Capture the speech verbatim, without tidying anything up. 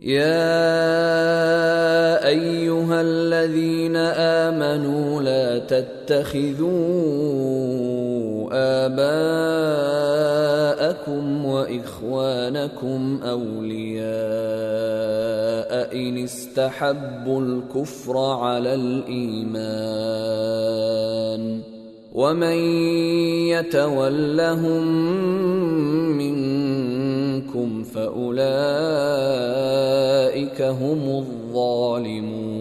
يا أيها الذين آمنوا لا تتخذوا آباءكم وإخوانكم أولياء إن استحبوا الكفر على الإيمان ومن يتولهم منكم فأولئك هم الظالمون.